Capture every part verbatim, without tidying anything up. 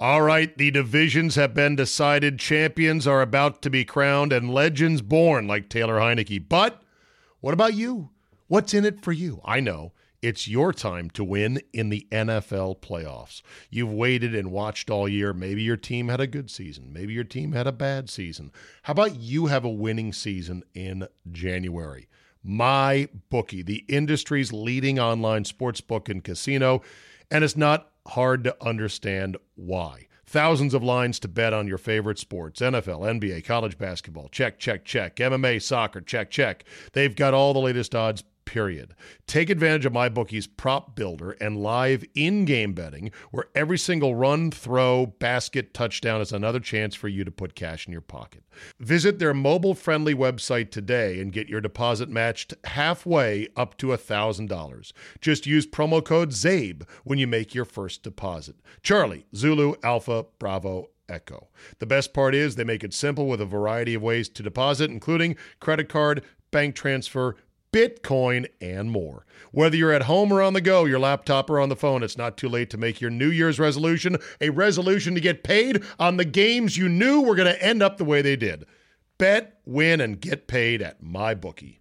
All right, the divisions have been decided, champions are about to be crowned, and legends born like Taylor Heineke. But what about you? What's in it for you? I know. It's your time to win in the N F L playoffs. You've waited and watched all year. Maybe your team had a good season. Maybe your team had a bad season. How about you have a winning season in January? MyBookie, the industry's leading online sportsbook and casino, and it's not hard to understand why. Thousands of lines to bet on your favorite sports. N F L, N B A, college basketball, check, check, check. M M A, soccer, check, check. They've got all the latest odds, period. Take advantage of MyBookie's prop builder and live in-game betting, where every single run, throw, basket, touchdown is another chance for you to put cash in your pocket. Visit their mobile-friendly website today and get your deposit matched halfway up to one thousand dollars. Just use promo code ZABE when you make your first deposit. Charlie, Zulu, Alpha, Bravo, Echo. The best part is they make it simple with a variety of ways to deposit, including credit card, bank transfer, Bitcoin, and more. Whether you're at home or on the go, your laptop or on the phone, it's not too late to make your New Year's resolution a resolution to get paid on the games you knew were going to end up the way they did. Bet, win, and get paid at MyBookie.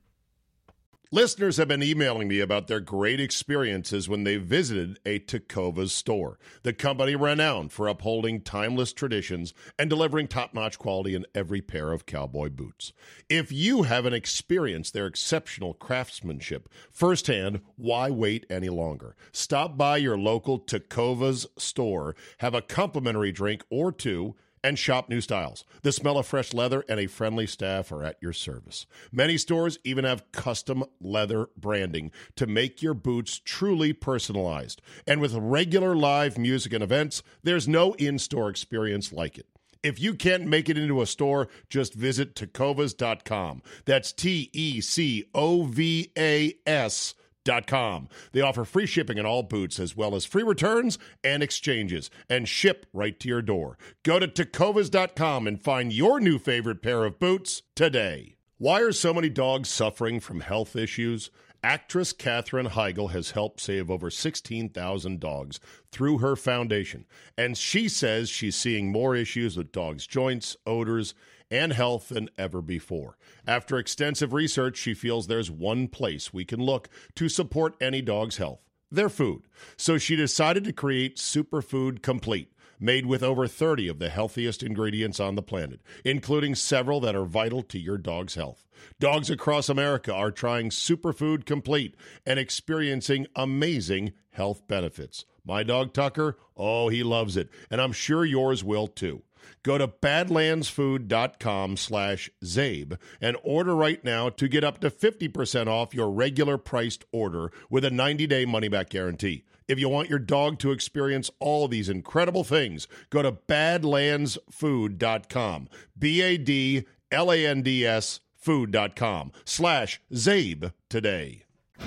Listeners have been emailing me about their great experiences when they visited a Tecovas store, the company renowned for upholding timeless traditions and delivering top-notch quality in every pair of cowboy boots. If you haven't experienced their exceptional craftsmanship firsthand, why wait any longer? Stop by your local Tecovas store, have a complimentary drink or two, and shop new styles. The smell of fresh leather and a friendly staff are at your service. Many stores even have custom leather branding to make your boots truly personalized. And with regular live music and events, there's no in-store experience like it. If you can't make it into a store, just visit tecovas dot com. That's T E C O V A S Dot com. They offer free shipping on all boots, as well as free returns and exchanges, and ship right to your door. Go to tecovas dot com and find your new favorite pair of boots today. Why are so many dogs suffering from health issues? Actress Katherine Heigl has helped save over sixteen thousand dogs through her foundation, and she says she's seeing more issues with dogs' joints, odors, and health than ever before. After extensive research, she feels there's one place we can look to support any dog's health: their food. So she decided to create Superfood Complete, made with over thirty of the healthiest ingredients on the planet, including several that are vital to your dog's health. Dogs across America are trying Superfood Complete and experiencing amazing health benefits. My dog Tucker, oh, he loves it, and I'm sure yours will too. Go to badlandsfood.com slash Zabe and order right now to get up to fifty percent off your regular priced order with a ninety-day money-back guarantee. If you want your dog to experience all these incredible things, go to badlandsfood dot com, B A D L A N D S food.com slash Zabe today.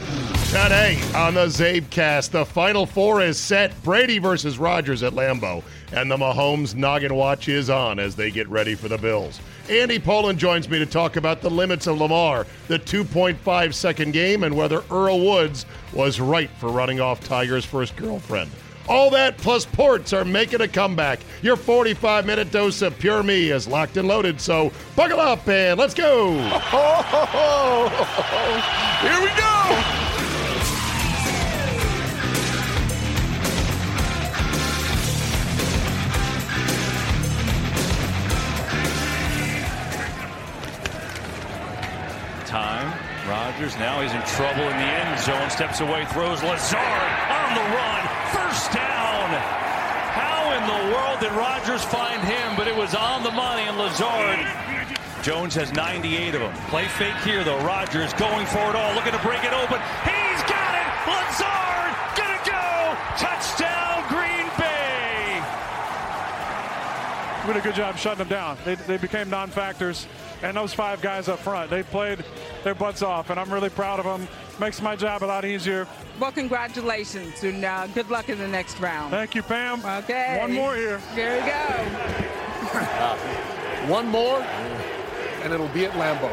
Today on the Zabecast, the Final Four is set. Brady versus Rodgers at Lambeau, and the Mahomes noggin watch is on as they get ready for the Bills. Andy Poland joins me to talk about the limits of Lamar, the two point five second game, and whether Earl Woods was right for running off Tiger's first girlfriend. All that plus ports are making a comeback. Your forty-five minute dose of Pure Me is locked and loaded, so buckle up and let's go. Here we go. Time. Rodgers, now he's in trouble in the end zone. Steps away, throws. Lazard on the run. First down. How in the world did Rodgers find him? But it was on the money, and Lazard. Jones has ninety-eight of them. Play fake here, though. Rodgers going for it all, looking to break it open. He's got it. Lazard gonna go. Touchdown, Green Bay. We did a good job shutting them down. They, they became non-factors. And those five guys up front, they played their butts off, and I'm really proud of them. Makes my job a lot easier. Well, congratulations, and uh, good luck in the next round. Thank you, Pam. Okay. One more here. Here we go. Uh, one more, and it'll be at Lambeau.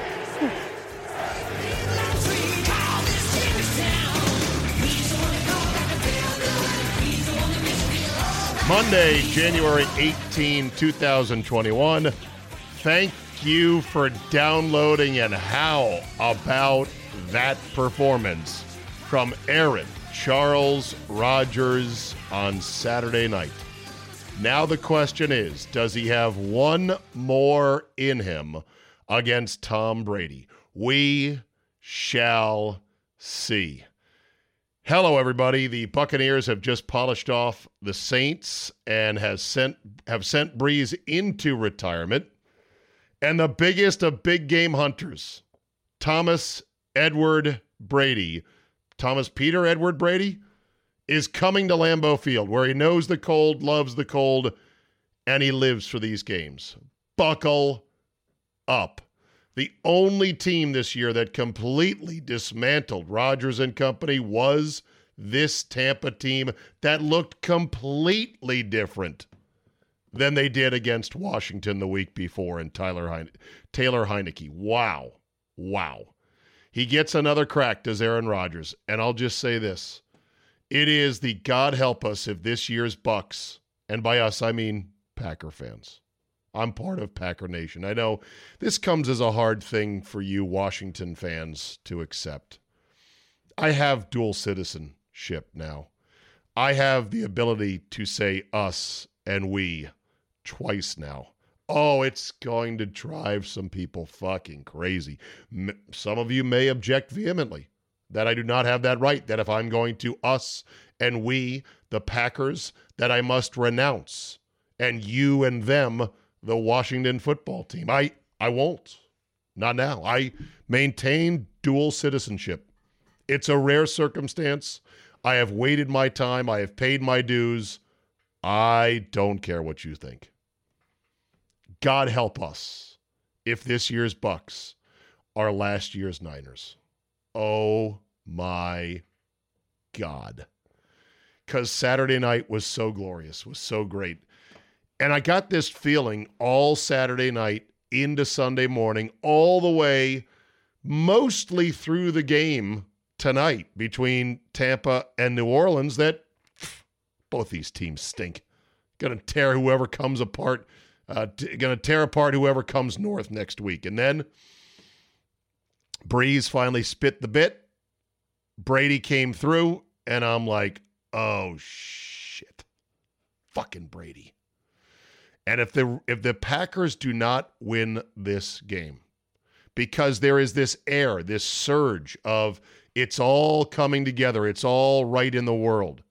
Monday, January eighteenth, twenty twenty-one. Thank you for downloading, and how about that performance from Aaron Charles Rodgers on Saturday night? Now the question is, does he have one more in him against Tom Brady? We shall see. Hello, everybody. The Buccaneers have just polished off the Saints and has sent have sent Breeze into retirement. And the biggest of big game hunters, Thomas Edward Brady, Thomas Peter Edward Brady, is coming to Lambeau Field, where he knows the cold, loves the cold, and he lives for these games. Buckle up. The only team this year that completely dismantled Rodgers and company was this Tampa team that looked completely different than they did against Washington the week before and Tyler Heine- Taylor Heineke. Wow. Wow. He gets another crack, does Aaron Rodgers. And I'll just say this. It is the God help us if this year's Bucs, and by us I mean Packer fans. I'm part of Packer Nation. I know this comes as a hard thing for you Washington fans to accept. I have dual citizenship now. I have the ability to say us and we twice now. Oh, it's going to drive some people fucking crazy. Some of you may object vehemently that I do not have that right, that if I'm going to us and we, the Packers, that I must renounce, and you and them, the Washington football team. I, I won't. Not now. I maintain dual citizenship. It's a rare circumstance. I have waited my time. I have paid my dues. I don't care what you think. God help us if this year's Bucs are last year's Niners. Oh my God. Because Saturday night was so glorious, was so great. And I got this feeling all Saturday night into Sunday morning, all the way mostly through the game tonight between Tampa and New Orleans, that pff, both these teams stink. Going to tear whoever comes apart, uh, t- going to tear apart whoever comes north next week. And then Breeze finally spit the bit. Brady came through, and I'm like, oh, shit. Fucking Brady. And if the if the Packers do not win this game, because there is this air, this surge of it's all coming together, it's all right in the world,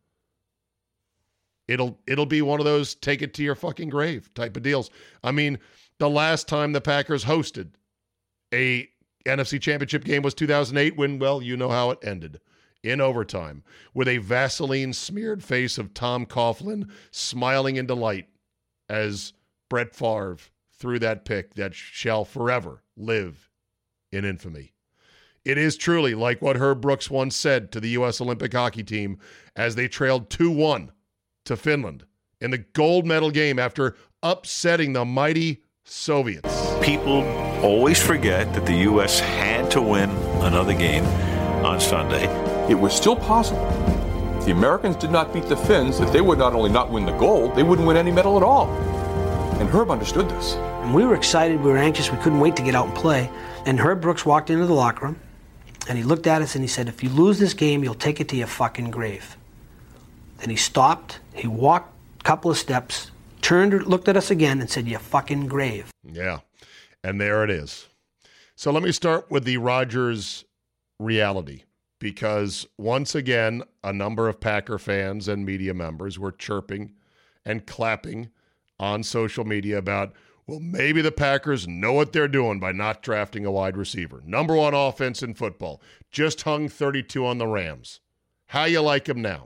it'll it'll be one of those take it to your fucking grave type of deals. I mean, the last time the Packers hosted a N F C Championship game was two thousand eight when, well, you know how it ended. In overtime, with a Vaseline-smeared face of Tom Coughlin smiling in delight as Brett Favre threw that pick that shall forever live in infamy. It is truly like what Herb Brooks once said to the U S Olympic hockey team as they trailed two one to Finland in the gold medal game after upsetting the mighty Soviets. People always forget that the U S had to win another game on Sunday. It was still possible. If the Americans did not beat the Finns, that they would not only not win the gold, they wouldn't win any medal at all. And Herb understood this. And we were excited, we were anxious, we couldn't wait to get out and play. And Herb Brooks walked into the locker room, and he looked at us and he said, if you lose this game, you'll take it to your fucking grave. Then he stopped, he walked a couple of steps, turned, looked at us again and said, your fucking grave. Yeah, and there it is. So let me start with the Rodgers reality. Because once again, a number of Packer fans and media members were chirping and clapping on social media about, well, maybe the Packers know what they're doing by not drafting a wide receiver. Number one offense in football. Just hung thirty-two on the Rams. How you like him now?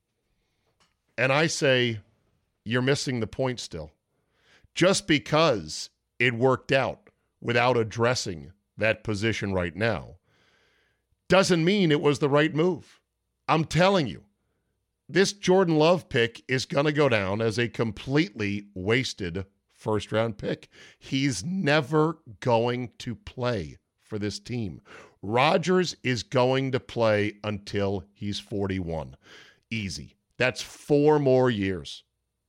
And I say, you're missing the point still. Just because it worked out without addressing that position right now doesn't mean it was the right move. I'm telling you, this Jordan Love pick is going to go down as a completely wasted first-round pick. He's never going to play for this team. Rodgers is going to play until he's forty-one. Easy. That's four more years.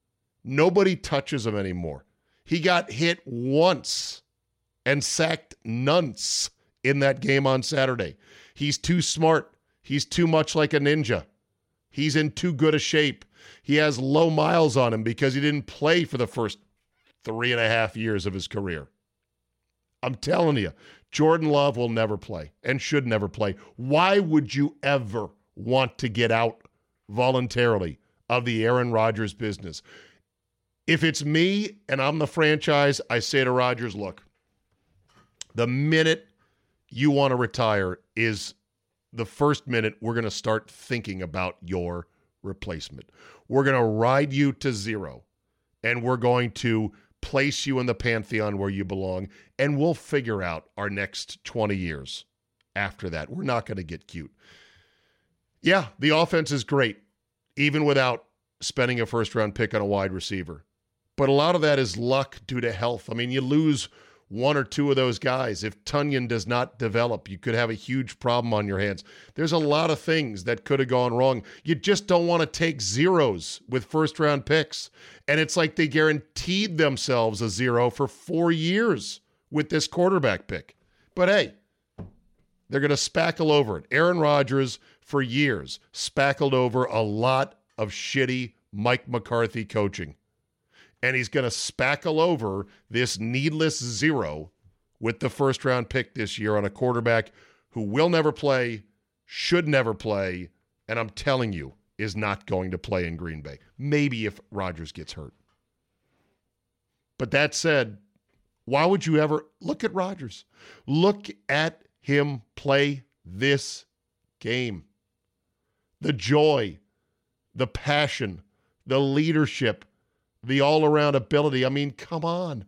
Nobody touches him anymore. He got hit once and sacked nonce in that game on Saturday. He's too smart. He's too much like a ninja. He's in too good a shape. He has low miles on him because he didn't play for the first three and a half years of his career. I'm telling you, Jordan Love will never play and should never play. Why would you ever want to get out voluntarily of the Aaron Rodgers business? If it's me and I'm the franchise, I say to Rodgers, look, the minute you want to retire is the first minute we're going to start thinking about your replacement. We're going to ride you to zero, and we're going to place you in the pantheon where you belong, and we'll figure out our next twenty years after that. We're not going to get cute. Yeah, the offense is great, even without spending a first-round pick on a wide receiver. But a lot of that is luck due to health. I mean, you lose one or two of those guys. If Tonyan does not develop, you could have a huge problem on your hands. There's a lot of things that could have gone wrong. You just don't want to take zeros with first-round picks. And it's like they guaranteed themselves a zero for four years with this quarterback pick. But hey, they're going to spackle over it. Aaron Rodgers, for years, spackled over a lot of shitty Mike McCarthy coaching. And he's going to spackle over this needless zero with the first-round pick this year on a quarterback who will never play, should never play, and I'm telling you, is not going to play in Green Bay. Maybe if Rodgers gets hurt. But that said, why would you ever look at Rodgers? Look at him play this game. The joy, the passion, the leadership, the all-around ability. I mean, come on.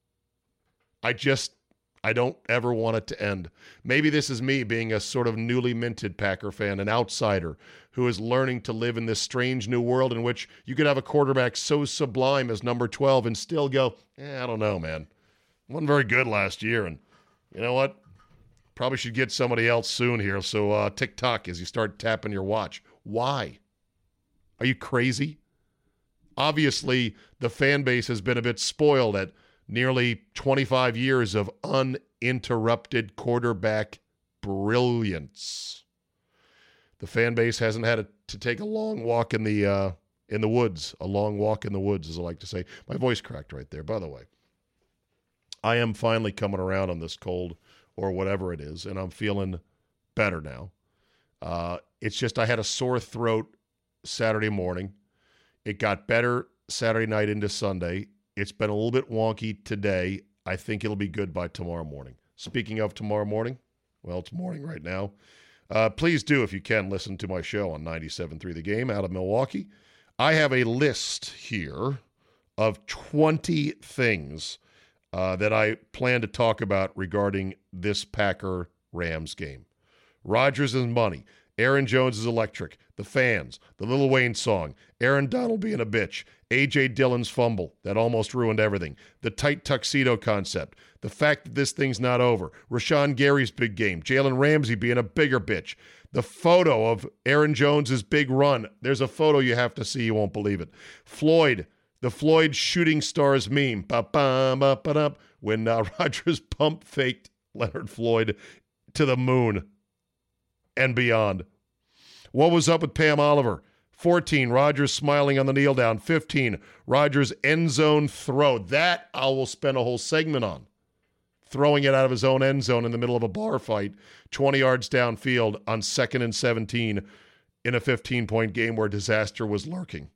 I just, I don't ever want it to end. Maybe this is me being a sort of newly minted Packer fan, an outsider who is learning to live in this strange new world in which you could have a quarterback so sublime as number twelve and still go, eh, I don't know, man. Wasn't very good last year, and you know what? Probably should get somebody else soon here, so uh, tick-tock as you start tapping your watch. Why? Are you crazy? Obviously, the fan base has been a bit spoiled at nearly twenty-five years of uninterrupted quarterback brilliance. The fan base hasn't had a, to take a long walk in the uh, in the woods. A long walk in the woods, as I like to say. My voice cracked right there, by the way. I am finally coming around on this cold or whatever it is, and I'm feeling better now. Uh, it's just I had a sore throat Saturday morning. It got better Saturday night into Sunday. It's been a little bit wonky today. I think it'll be good by tomorrow morning. Speaking of tomorrow morning, well, it's morning right now. Uh, please do, if you can, listen to my show on ninety-seven point three The Game out of Milwaukee. I have a list here of twenty things uh, that I plan to talk about regarding this Packer-Rams game. Rodgers and money. Aaron Jones is electric. The fans. The Lil Wayne song. Aaron Donald being a bitch. A J Dillon's fumble. That almost ruined everything. The tight tuxedo concept. The fact that this thing's not over. Rashawn Gary's big game. Jalen Ramsey being a bigger bitch. The photo of Aaron Jones's big run. There's a photo you have to see. You won't believe it. Floyd. The Floyd shooting stars meme. Ba-ba-ba-ba-da. When uh, Rodgers pump faked Leonard Floyd to the moon and beyond. What was up with Pam Oliver? fourteen, Rodgers smiling on the kneel down. fifteen, Rodgers end zone throw. That I will spend a whole segment on. Throwing it out of his own end zone in the middle of a bar fight, twenty yards downfield on second and seventeen in a fifteen-point game where disaster was lurking.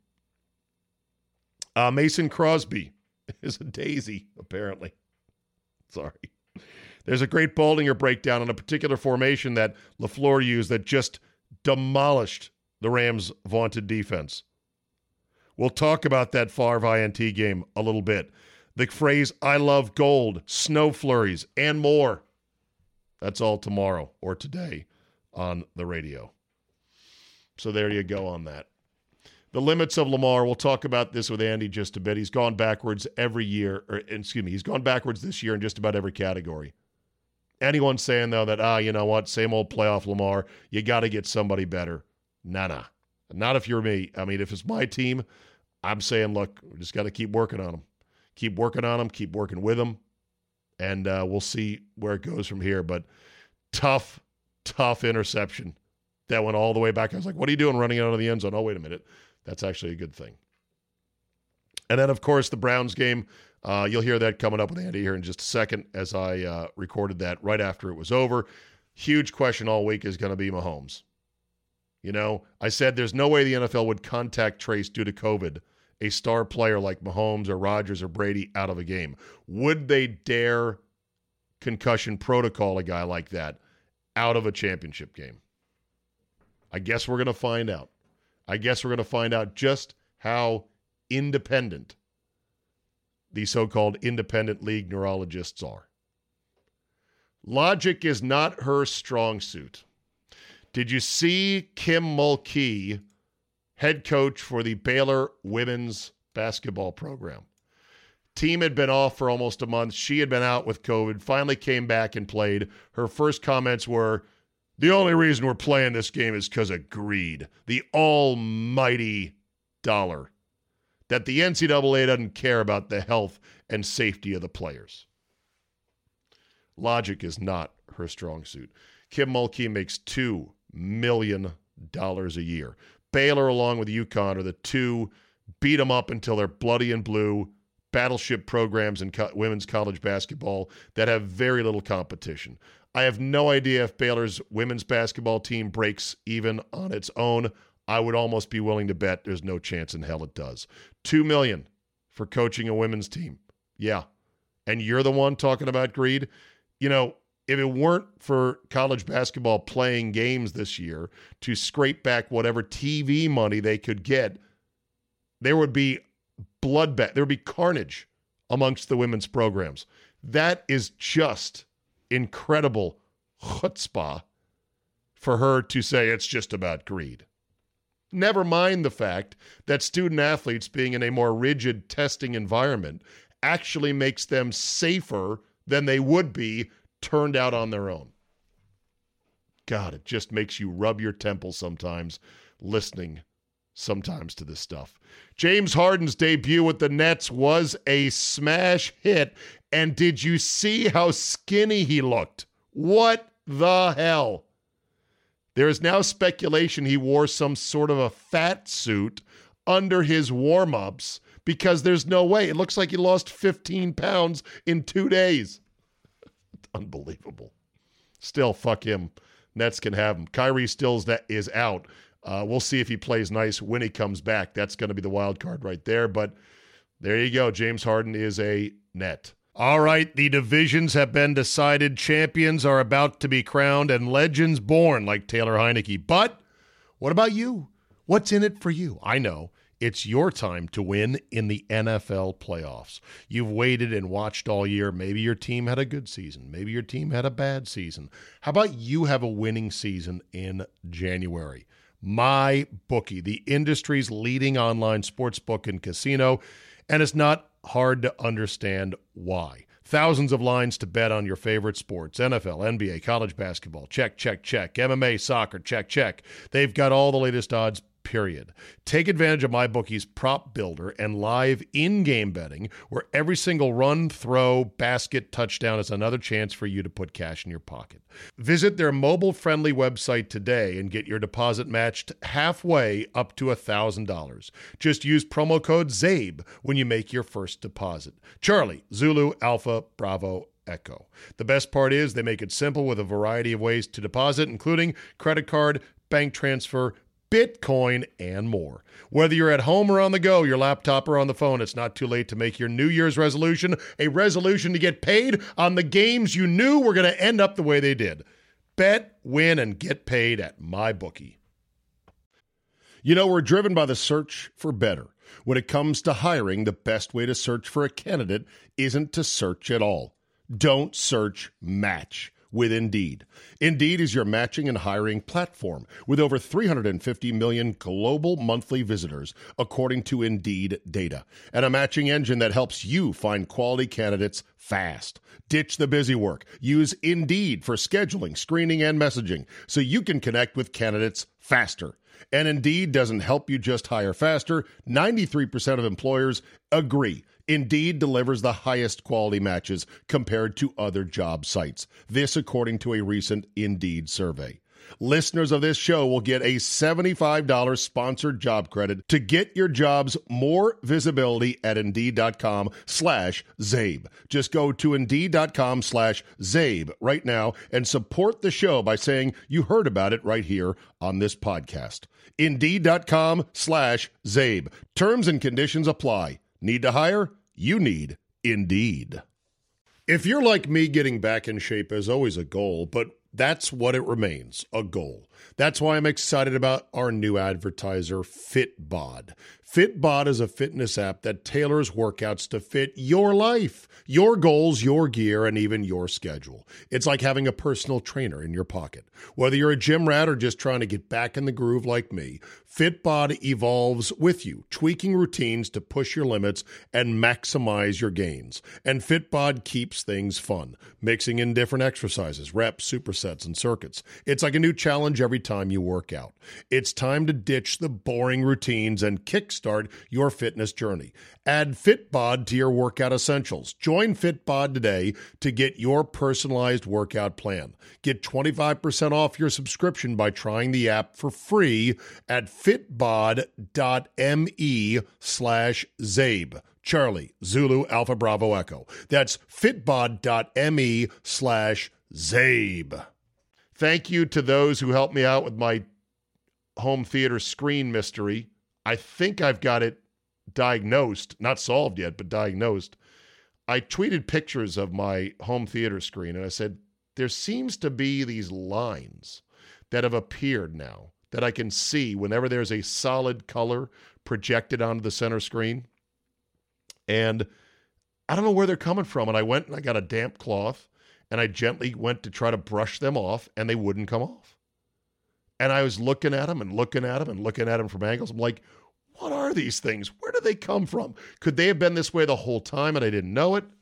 Uh, Mason Crosby is a daisy, apparently. Sorry. There's a great Baldinger breakdown on a particular formation that LaFleur used that just demolished the Rams' vaunted defense. We'll talk about that Favre I N T game a little bit. The phrase, I love gold, snow flurries, and more. That's all tomorrow or today on the radio. So there you go on that. The limits of Lamar, we'll talk about this with Andy just a bit. He's gone backwards every year, or excuse me, he's gone backwards this year in just about every category. Anyone saying, though, that, ah, you know what, same old playoff Lamar, you got to get somebody better. Nah, nah. Not if you're me. I mean, if it's my team, I'm saying, look, we just got to keep working on them. Keep working on them, keep working with them, and uh, we'll see where it goes from here. But tough, tough interception that went all the way back. I was like, what are you doing running out of the end zone? Oh, wait a minute. That's actually a good thing. And then, of course, the Browns game. Uh, you'll hear that coming up with Andy here in just a second as I uh, recorded that right after it was over. Huge question all week is going to be Mahomes. You know, I said there's no way the N F L would contact trace due to COVID a star player like Mahomes or Rodgers or Brady out of a game. Would they dare concussion protocol a guy like that out of a championship game? I guess we're going to find out. I guess we're going to find out just how independent the so-called independent league neurologists are. Logic is not her strong suit. Did you see Kim Mulkey, head coach for the Baylor women's basketball program? Team had been off for almost a month. She had been out with COVID, finally came back and played. Her first comments were, the only reason we're playing this game is because of greed. The almighty dollar. That the N C double A doesn't care about the health and safety of the players. Logic is not her strong suit. Kim Mulkey makes two million dollars a year. Baylor, along with UConn, are the two beat them up until they're bloody and blue battleship programs in co- women's college basketball that have very little competition. I have no idea if Baylor's women's basketball team breaks even on its own. I would almost be willing to bet there's no chance in hell it does. Two million dollars for coaching a women's team. Yeah. And you're the one talking about greed? You know, if it weren't for college basketball playing games this year to scrape back whatever T V money they could get, there would be bloodbath. There would be carnage amongst the women's programs. That is just incredible chutzpah for her to say it's just about greed. Never mind the fact that student athletes being in a more rigid testing environment actually makes them safer than they would be turned out on their own. God, it just makes you rub your temple sometimes listening sometimes to this stuff. James Harden's debut with the Nets was a smash hit. And did you see how skinny he looked? What the hell? There is now speculation he wore some sort of a fat suit under his warm-ups because there's no way. It looks like he lost fifteen pounds in two days. Unbelievable. Still, fuck him. Nets can have him. Kyrie still is out. Uh, we'll see if he plays nice when he comes back. That's going to be the wild card right there. But there you go. James Harden is a Net. All right, the divisions have been decided. Champions are about to be crowned and legends born like Taylor Heineke. But what about you? What's in it for you? I know. It's your time to win in the N F L playoffs. You've waited and watched all year. Maybe your team had a good season. Maybe your team had a bad season. How about you have a winning season in January? MyBookie, the industry's leading online sportsbook and casino, and it's not hard to understand why. Thousands of lines to bet on your favorite sports. N F L, N B A, college basketball. Check, check, check. M M A, soccer. Check, check. They've got all the latest odds, period. Take advantage of MyBookie's prop builder and live in-game betting where every single run, throw, basket, touchdown is another chance for you to put cash in your pocket. Visit their mobile-friendly website today and get your deposit matched halfway up to one thousand dollars. Just use promo code ZABE when you make your first deposit. Charlie, Zulu, Alpha, Bravo, Echo. The best part is they make it simple with a variety of ways to deposit, including credit card, bank transfer, Bitcoin, and more. Whether you're at home or on the go, your laptop or on the phone, it's not too late to make your New Year's resolution a resolution to get paid on the games you knew were going to end up the way they did. Bet, win, and get paid at MyBookie. You know, we're driven by the search for better. When it comes to hiring, the best way to search for a candidate isn't to search at all. Don't search, match with Indeed. Indeed is your matching and hiring platform with over three hundred fifty million global monthly visitors, according to Indeed data, and a matching engine that helps you find quality candidates fast. Ditch the busy work. Use Indeed for scheduling, screening, and messaging so you can connect with candidates faster. And Indeed doesn't help you just hire faster. ninety-three percent of employers agree. Indeed delivers the highest quality matches compared to other job sites. This according to a recent Indeed survey. Listeners of this show will get a seventy-five dollars sponsored job credit to get your jobs more visibility at Indeed.com slash Zabe. Just go to Indeed.com slash Zabe right now and support the show by saying you heard about it right here on this podcast. Indeed.com slash Zabe. Terms and conditions apply. Need to hire? You need Indeed. If you're like me, getting back in shape is always a goal, but that's what it remains, a goal. That's why I'm excited about our new advertiser, Fitbod. Fitbod is a fitness app that tailors workouts to fit your life, your goals, your gear, and even your schedule. It's like having a personal trainer in your pocket. Whether you're a gym rat or just trying to get back in the groove like me, Fitbod evolves with you, tweaking routines to push your limits and maximize your gains. And Fitbod keeps things fun, mixing in different exercises, reps, supersets, and circuits. It's like a new challenge every time you work out. It's time to ditch the boring routines and kickstart your fitness journey. Add Fitbod to your workout essentials. Join Fitbod today to get your personalized workout plan. Get twenty-five percent off your subscription by trying the app for free at fitbod.me slash Zabe. Charlie, Zulu, Alpha, Bravo, Echo. That's fitbod.me slash Zabe. Thank you to those who helped me out with my home theater screen mystery. I think I've got it diagnosed, not solved yet, but diagnosed. I tweeted pictures of my home theater screen, and I said, there seems to be these lines that have appeared now that I can see whenever there's a solid color projected onto the center screen. And I don't know where they're coming from. And I went and I got a damp cloth, and I gently went to try to brush them off, and they wouldn't come off. And I was looking at them and looking at them and looking at them from angles. I'm like, what are these things? Where do they come from? Could they have been this way the whole time and I didn't know it?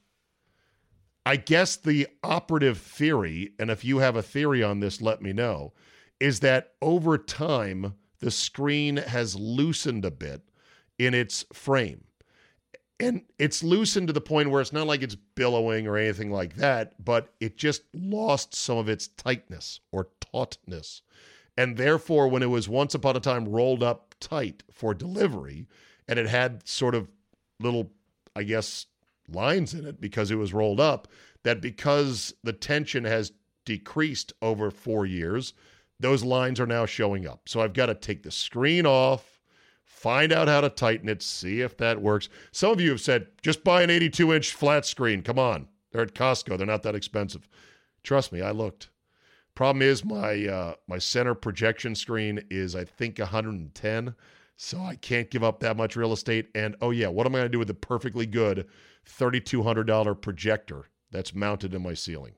I guess the operative theory, and if you have a theory on this, let me know, is that over time, the screen has loosened a bit in its frame. And it's loosened to the point where it's not like it's billowing or anything like that, but it just lost some of its tightness or tautness. And therefore, when it was once upon a time rolled up tight for delivery, and it had sort of little, I guess, lines in it because it was rolled up, that because the tension has decreased over four years, those lines are now showing up. So I've got to take the screen off, find out how to tighten it, see if that works. Some of you have said, just buy an eighty-two inch flat screen. Come on. They're at Costco. They're not that expensive. Trust me, I looked. Problem is my uh, my center projection screen is, I think, one hundred ten, so I can't give up that much real estate. And, oh, yeah, what am I going to do with the perfectly good thirty-two hundred dollars projector that's mounted in my ceiling?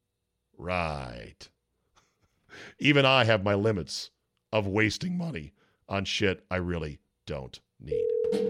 Right. Even I have my limits of wasting money on shit I really don't need.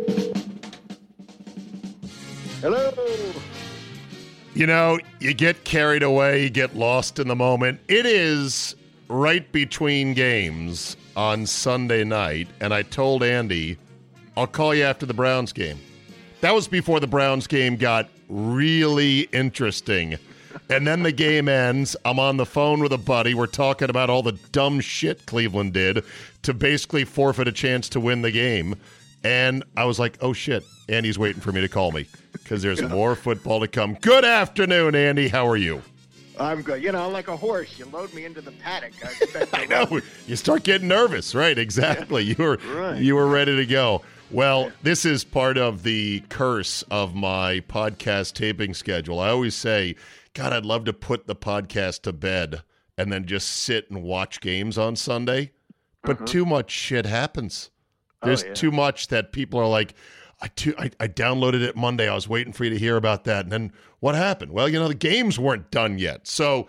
Hello. You know, you get carried away, you get lost in the moment. It is right between games on Sunday night, and I told Andy, I'll call you after the Browns game. That was before the Browns game got really interesting. And then the game ends. I'm on the phone with a buddy. We're talking about all the dumb shit Cleveland did to basically forfeit a chance to win the game. And I was like, oh, shit. Andy's waiting for me to call me because there's more football to come. Good afternoon, Andy. How are you? I'm good. You know, like a horse. You load me into the paddock. I, I know. You start getting nervous. Right, exactly. Yeah. You were right. You were ready to go. Well, yeah. This is part of the curse of my podcast taping schedule. I always say, God, I'd love to put the podcast to bed and then just sit and watch games on Sunday. But uh-huh. too much shit happens. There's oh, yeah. too much that people are like, I, too, I I downloaded it Monday. I was waiting for you to hear about that. And then what happened? Well, you know, the games weren't done yet. So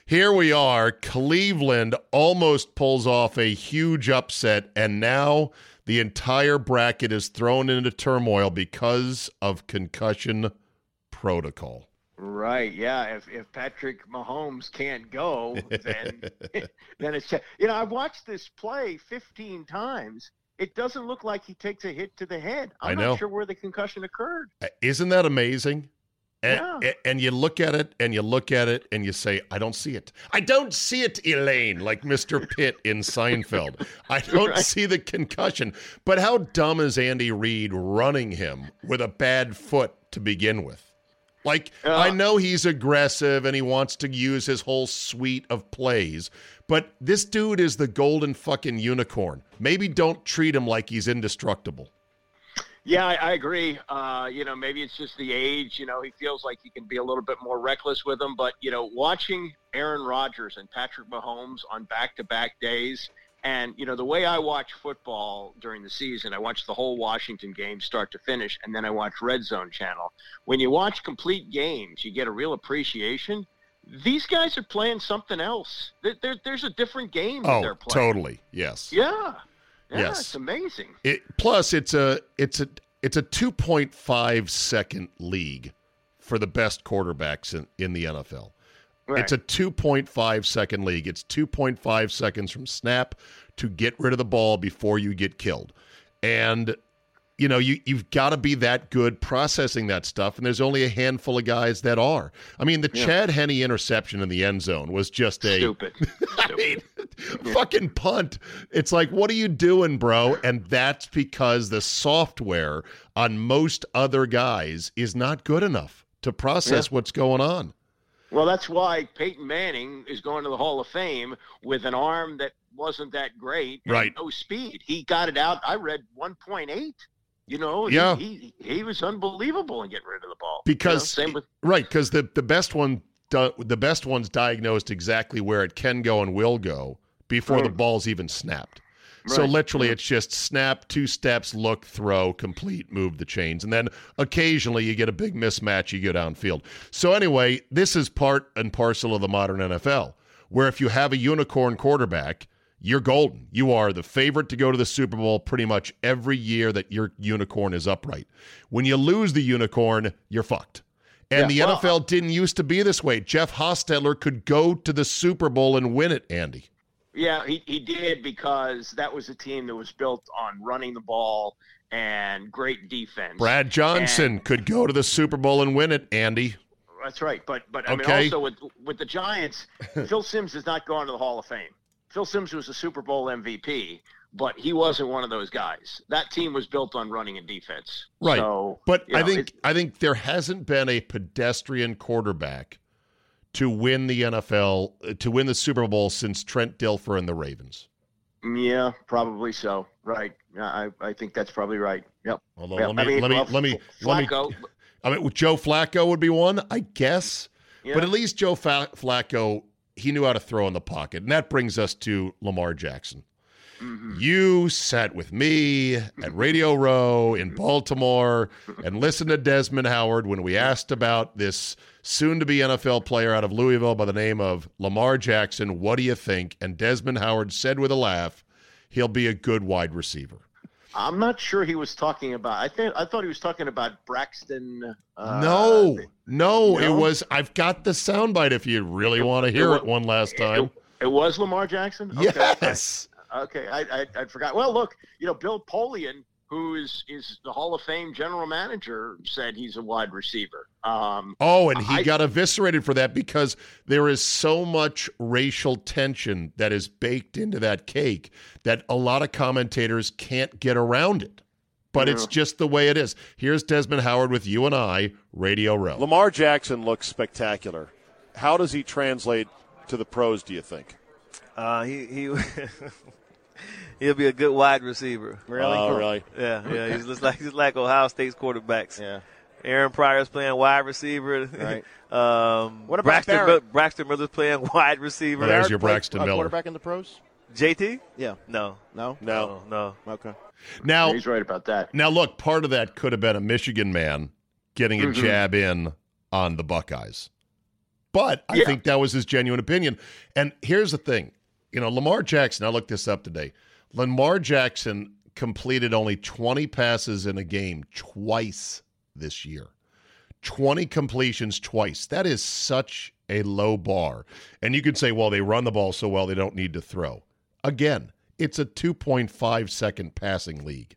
Here we are. Cleveland almost pulls off a huge upset, and now the entire bracket is thrown into turmoil because of concussion protocol. Right, yeah. If if Patrick Mahomes can't go, then then it's you know I've watched this play fifteen times. It doesn't look like he takes a hit to the head. I'm I know. not sure where the concussion occurred. Isn't that amazing? And, Yeah. and you look at it and you look at it and you say, I don't see it. I don't see it, Elaine, like Mister Pitt in Seinfeld. I don't Right. see the concussion. But how dumb is Andy Reid running him with a bad foot to begin with? Like, Uh, I know he's aggressive and he wants to use his whole suite of plays, but this dude is the golden fucking unicorn. Maybe don't treat him like he's indestructible. Yeah, I, I agree. Uh, you know, maybe it's just the age. You know, he feels like he can be a little bit more reckless with them. But, you know, watching Aaron Rodgers and Patrick Mahomes on back-to-back days, and, you know, the way I watch football during the season, I watch the whole Washington game start to finish, and then I watch Red Zone Channel. When you watch complete games, you get a real appreciation. These guys are playing something else. There, there, there's a different game that Oh, they're playing. totally. Yes. Yeah. Yeah, Yes. it's amazing. It, plus, it's a it's a it's a two point five second league for the best quarterbacks in, in the N F L. Right. It's a two point five second league. It's two point five seconds from snap to get rid of the ball before you get killed. And, you know, you, you've got to be that good processing that stuff, and there's only a handful of guys that are. I mean, the Yeah. Chad Henne interception in the end zone was just a... Stupid. I mean, fucking punt. It's like, what are you doing, bro? And that's because the software on most other guys is not good enough to process Yeah. what's going on. Well, that's why Peyton Manning is going to the Hall of Fame with an arm that wasn't that great. And Right. no speed. He got it out. I read one point eight. You know, he- Yeah. he, he was unbelievable in getting rid of the ball. Because You know, same with right, because the, the best one di- the best one's diagnosed exactly where it can go and will go before the Right. ball's even snapped. So Right, literally, right. it's just snap, two steps, look, throw, complete, move the chains, and then occasionally you get a big mismatch, you go downfield. So anyway, this is part and parcel of the modern N F L, where if you have a unicorn quarterback, you're golden. You are the favorite to go to the Super Bowl pretty much every year that your unicorn is upright. When you lose the unicorn, you're fucked. And Yeah, the well, N F L didn't used to be this way. Jeff Hostetler could go to the Super Bowl and win it, Andy. Yeah, he, he did because that was a team that was built on running the ball and great defense. Brad Johnson And- could go to the Super Bowl and win it, Andy. That's right. But but I Okay. mean also with with the Giants, Phil Simms is not going to the Hall of Fame. Phil Simms was a Super Bowl M V P, but he wasn't one of those guys. That team was built on running and defense. Right. So, but you I know, think it- I think there hasn't been a pedestrian quarterback to win the N F L, uh, to win the Super Bowl since Trent Dilfer and the Ravens. yeah, probably so. Right. Yeah, I I think that's probably right. Yep. Although Yeah, let me I mean, let me well, let me let me Flacco, I mean Joe Flacco would be one, I guess. Yeah. But at least Joe Fa- Flacco, he knew how to throw in the pocket. And that brings us to Lamar Jackson. Mm-hmm. You sat with me at Radio Row in Baltimore and listened to Desmond Howard when we asked about this soon-to-be N F L player out of Louisville by the name of Lamar Jackson. What do you think? And Desmond Howard said with a laugh, he'll be a good wide receiver. I'm not sure he was talking about. I think I thought he was talking about Braxton. Uh, no, no, it no? was, I've got the soundbite if you really want to hear wa- it one last time. It, it was Lamar Jackson. Okay. Yes. Okay, I, I I forgot. Well, look, you know, Bill Polian, who is is the Hall of Fame general manager, said he's a wide receiver. Um, Oh, and he I- got eviscerated for that because there is so much racial tension that is baked into that cake that a lot of commentators can't get around it. But it's just the way it is. Here's Desmond Howard with you and I, Radio Row. Lamar Jackson looks spectacular. How does he translate to the pros, do you think? Uh, he he he'll be a good wide receiver. Really? Oh, really? Yeah, yeah. He's just like he's like Ohio State's quarterbacks. Yeah. Aaron Pryor's playing wide receiver. Right. um, What about Braxton, Barrett? Mil- Braxton Miller's playing wide receiver. Well, there's your Played, Braxton uh, Miller. quarterback in the pros? J T? Yeah. No, No? no, no. Okay. Now, he's right about that. now, look, part of that could have been a Michigan man getting a Mhm. jab in on the Buckeyes. But I Yeah. think that was his genuine opinion. And here's the thing. You know, Lamar Jackson, I looked this up today. Lamar Jackson completed only twenty passes in a game twice this year. twenty completions twice. That is such a low bar. And you could say, well, they run the ball so well they don't need to throw. Again, it's a two point five second passing league.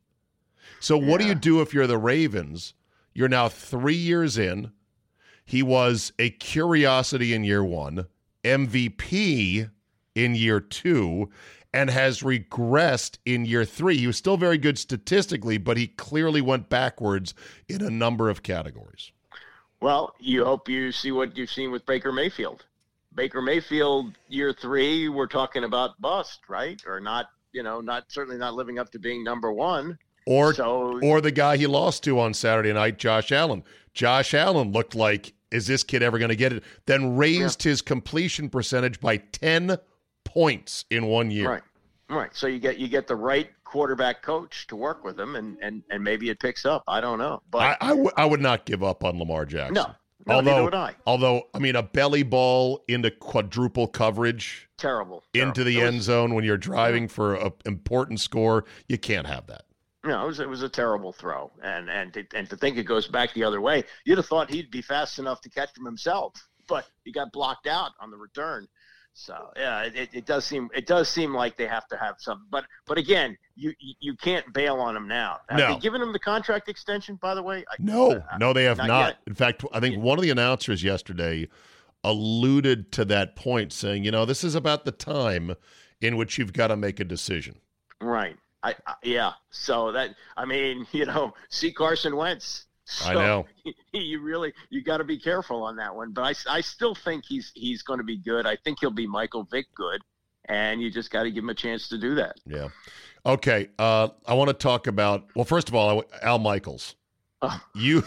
So what do you do if you're the Ravens? You're now three years in. He was a curiosity in year one, M V P in year two, and has regressed in year three. He was still very good statistically, but he clearly went backwards in a number of categories. Well, you hope you see what you've seen with Baker Mayfield. Baker Mayfield, year three, we're talking about bust, right? Or not, you know, not certainly not living up to being number one. Or, so, or the guy he lost to on Saturday night, Josh Allen. Josh Allen looked like, is this kid ever going to get it? Then raised yeah. his completion percentage by ten points in one year. Right, right. So you get you get the right quarterback coach to work with him, and, and, and maybe it picks up. I don't know. But I, I, w- I would not give up on Lamar Jackson. No, no although, neither would I. Although, I mean, a belly ball into quadruple coverage. Terrible. Into terrible. the it end was, zone when you're driving for an important score. You can't have that. No, it was it was a terrible throw, and and to, and to think it goes back the other way, you'd have thought he'd be fast enough to catch him himself, but he got blocked out on the return. So yeah, it, it does seem it does seem like they have to have some, but but again, you you can't bail on him now. Have no. they given him the contract extension? By the way, no, I, no, they have not. not. In fact, I think yeah. one of the announcers yesterday alluded to that point, saying, you know, this is about the time in which you've got to make a decision. Right. I, I, yeah. So that, I mean, you know, see Carson Wentz. So I know. You really, you got to be careful on that one. But I, I still think he's he's going to be good. I think he'll be Michael Vick good, and you just got to give him a chance to do that. Yeah. Okay. Uh, I want to talk about. Well, first of all, Al Michaels. Oh. You,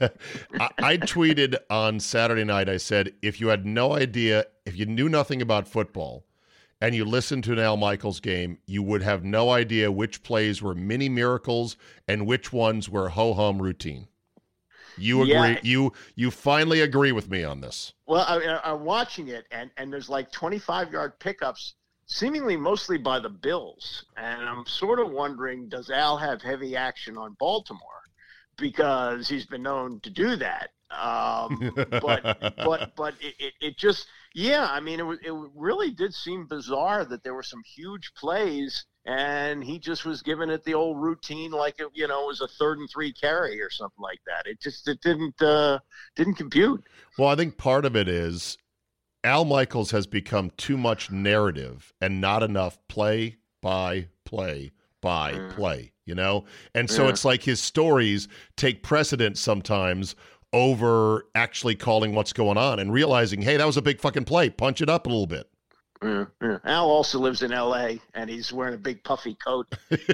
I, I tweeted on Saturday night. I said, if you had no idea, if you knew nothing about football, and you listened to an Al Michaels game, you would have no idea which plays were mini miracles and which ones were ho-hum routine. You agree? Yeah. You you finally agree with me on this. Well, I, I'm watching it, and, and there's like twenty-five yard pickups, seemingly mostly by the Bills. And I'm sort of wondering, does Al have heavy action on Baltimore? Because he's been known to do that. Um, but but but it, it, it just yeah I mean it was, it really did seem bizarre that there were some huge plays and he just was giving it the old routine like it you know it was a third and three carry or something like that. It just it didn't uh, didn't compute. Well, I think part of it is Al Michaels has become too much narrative and not enough play by play by mm. play, you know, and so yeah. it's like his stories take precedence sometimes over actually calling what's going on and realizing, hey, that was a big fucking play. Punch it up a little bit. Yeah, yeah. Al also lives in L A, and he's wearing a big puffy coat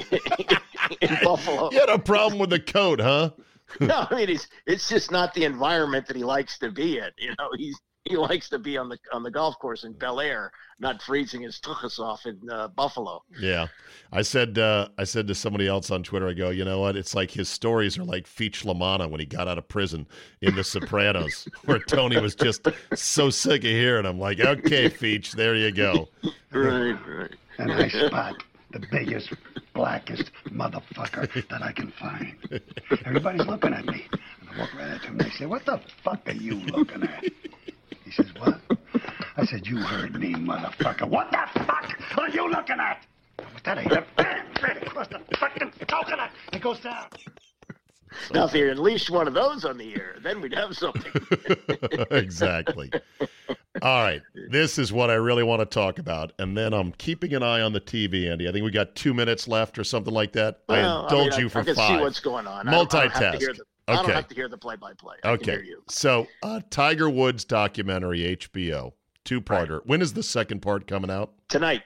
in Buffalo. You had a problem with the coat, huh? No, I mean, he's, it's just not the environment that he likes to be in. You know, he's he likes to be on the on the golf course in Bel Air, not freezing his tuchus off in uh, Buffalo. Yeah, I said uh, I said to somebody else on Twitter, I go, you know what? It's like his stories are like Feach Lamanna when he got out of prison in The Sopranos, where Tony was just so sick of hearing him. Like, okay, Feach, there you go. Right, right. And I spot the biggest, blackest motherfucker that I can find. Everybody's looking at me. And I walk right at them and they say, what the fuck are you looking at? He says, what? I said, you heard me, motherfucker. What the fuck are you looking at? With that, I hit a bam, right across the fucking coconut. It goes down. Now, if you unleashed one of those on the air, then we'd have something. Exactly. All right. This is what I really want to talk about. And then I'm keeping an eye on the T V, Andy. I think we got two minutes left or something like that. Well, I indulge I mean, you for I can five. see what's going on. Multitask. I don't, I don't have to hear the, okay. I don't have to hear the play-by-play. I okay. can hear you. So, uh, Tiger Woods documentary, H B O, two-parter. Right. When is the second part coming out? Tonight.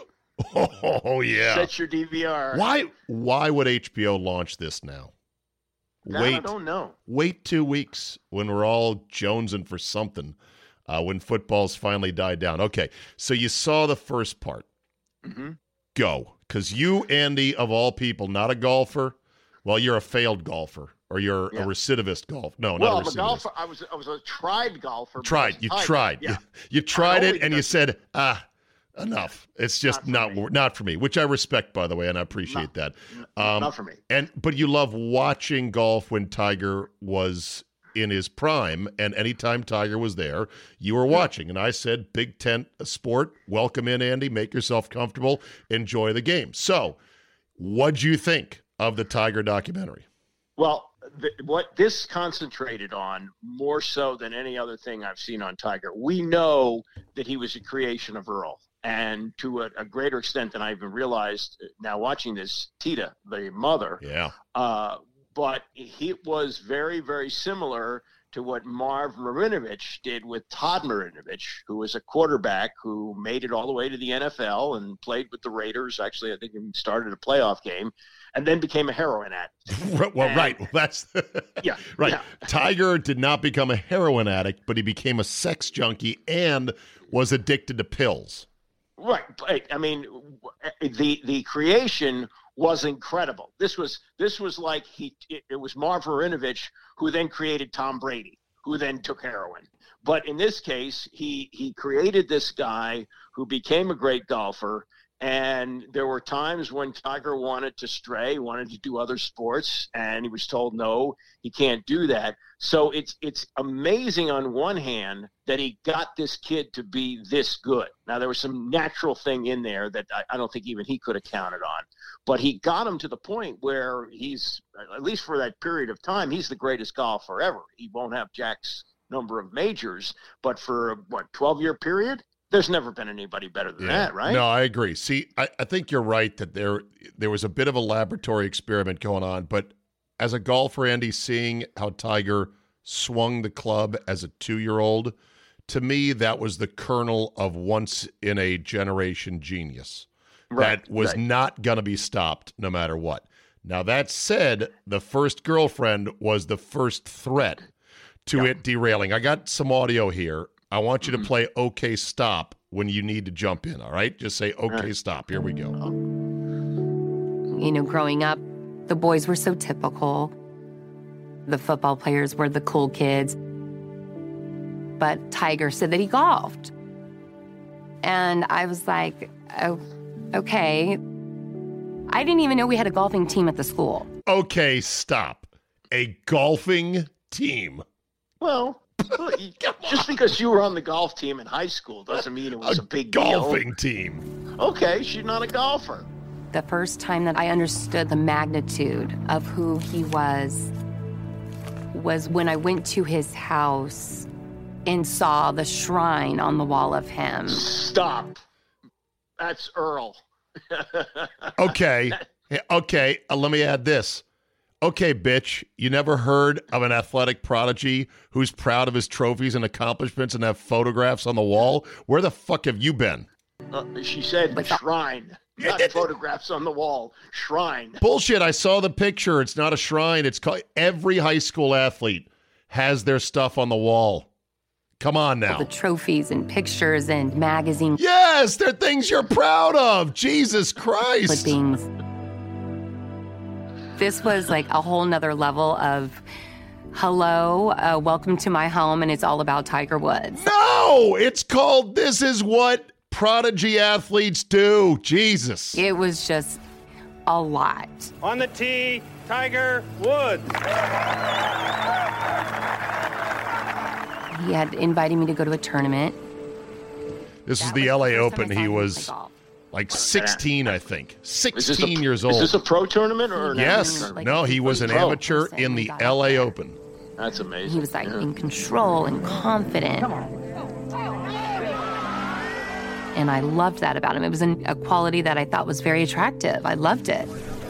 Oh, yeah. Set your D V R. Why Why would H B O launch this now? That wait, I don't know. Wait two weeks when we're all jonesing for something, uh, when football's finally died down. Okay, so you saw the first part. Mm-hmm. Go. Because you, Andy, of all people, not a golfer, well, you're a failed golfer. or you're Yeah. a recidivist golf. No, well, not a I'm a recidivist. golfer. I was I was a tried golfer. but I Tried. was You tight. tried. Yeah. You, you tried I it, only and you because- said, ah, enough. It's just not not, not for me, which I respect, by the way, and I appreciate that. Um, not for me. And but you love watching golf when Tiger was in his prime, and anytime Tiger was there, you were watching. And I said, Big Tent sport. Welcome in, Andy. Make yourself comfortable. Enjoy the game. So, what'd you think of the Tiger documentary? Well, th- what this concentrated on more so than any other thing I've seen on Tiger, we know that he was a creation of Earl. And to a, a greater extent than I even realized now watching this, Tita, the mother, Yeah. uh, but he was very, very similar to what Marv Marinovich did with Todd Marinovich, who was a quarterback who made it all the way to the N F L and played with the Raiders. Actually, I think he started a playoff game and then became a heroin addict. Well, And- right. Well, that's Yeah. right. yeah. Tiger did not become a heroin addict, but he became a sex junkie and was addicted to pills. Right. But, I mean, the the creation was incredible. This was this was like he it, it was Marv Marinovich who then created Tom Brady, who then took heroin. But in this case, he he created this guy who became a great golfer. And there were times when Tiger wanted to stray, wanted to do other sports, and he was told, no, he can't do that. So it's it's amazing on one hand that he got this kid to be this good. Now, there was some natural thing in there that I, I don't think even he could have counted on. But he got him to the point where he's, at least for that period of time, he's the greatest golfer ever. He won't have Jack's number of majors, but for a, what, twelve-year period? There's never been anybody better than Yeah. that, right? No, I agree. See, I, I think you're right that there there was a bit of a laboratory experiment going on, but as a golfer, Andy, seeing how Tiger swung the club as a two-year-old, to me, that was the kernel of once-in-a-generation genius. Right, that was right. not going to be stopped no matter what. Now, that said, the first girlfriend was the first threat to it derailing. I got some audio here. I want you to play OK Stop when you need to jump in, all right? Just say OK Stop. Here we go. You know, growing up, the boys were so typical. The football players were the cool kids. But Tiger said that he golfed. And I was like, oh, okay. I didn't even know we had a golfing team at the school. OK Stop. A golfing team. Well, just because you were on the golf team in high school doesn't mean it was a, a big golfing deal. team. Okay, she's not a golfer. The first time that I understood the magnitude of who he was was when I went to his house and saw the shrine on the wall of him. Stop. That's Earl. Okay. Okay. Uh, let me add this. Okay, bitch, you never heard of an athletic prodigy who's proud of his trophies and accomplishments and have photographs on the wall? Where the fuck have you been? Uh, she said shrine, not photographs on the wall. Shrine. Bullshit. I saw the picture. It's not a shrine. It's called, every high school athlete has their stuff on the wall. Come on now. The trophies and pictures and magazines. Yes, they're things you're proud of. Jesus Christ. Clippings. This was like a whole nother level of, hello, uh, welcome to my home, and it's all about Tiger Woods. No, it's called This Is What Prodigy Athletes Do. Jesus. It was just a lot. On the tee, Tiger Woods. He had invited me to go to a tournament. This is the L A Open. He was like sixteen, I think. sixteen a, years old. Is this a pro tournament or an Yes. tournament? No, he was an Pro. amateur in the L A Open. That's amazing. He was like yeah. in control and confident. And I loved that about him. It was an, a quality that I thought was very attractive. I loved it.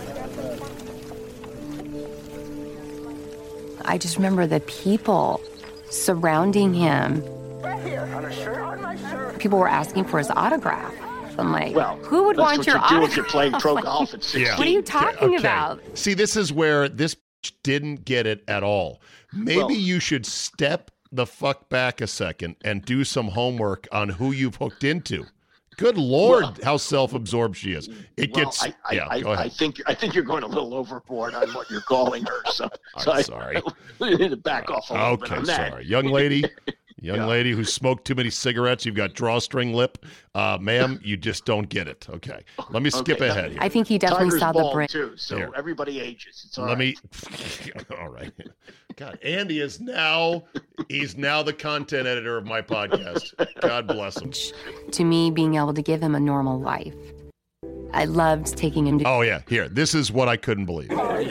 I just remember the people surrounding him. People were asking for his autograph. I'm like, well, who would that's want what your you autograph? do if you're playing pro Like, golf at sixteen. What are you talking Okay. about? See, this is where this didn't get it at all. Maybe Well- you should step the fuck back a second and do some homework on who you've hooked into. Good Lord, Well, how self-absorbed she is. It well, gets. I, I, yeah, I, go ahead. I think I think you're going a little overboard on what you're calling her. So, so I'm I, sorry. I need to back off a little bit Okay, on that. sorry. Young lady, young Yeah. lady who smoked too many cigarettes. You've got drawstring lip. Uh, ma'am, you just don't get it. Okay. Let me skip Okay. ahead here. I think he definitely Tiger's saw the bald bridge. too, so Here. everybody ages. It's all Let right. me. All right. God, Andy is now. He's now the content editor of my podcast. God bless him. To me, being able to give him a normal life. I loved taking him to. Oh yeah, here. This is what I couldn't believe.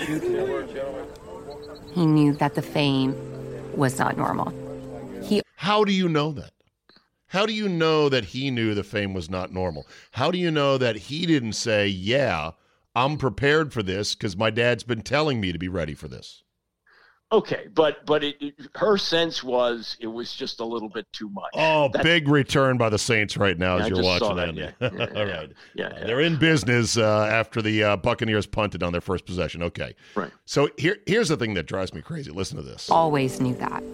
He knew that the fame was not normal. He. How do you know that? How do you know that he knew the fame was not normal? How do you know that he didn't say, "Yeah, I'm prepared for this because my dad's been telling me to be ready for this"? Okay, but but it, it, her sense was it was just a little bit too much. Oh, That- big return by the Saints right now Yeah, I as you're just saw watching that, that. yeah. Yeah, All yeah, right. yeah, Uh, yeah. They're in business uh, after the uh, Buccaneers punted on their first possession. Okay. Right. So here, here's the thing that drives me crazy. Listen to this. Always knew that.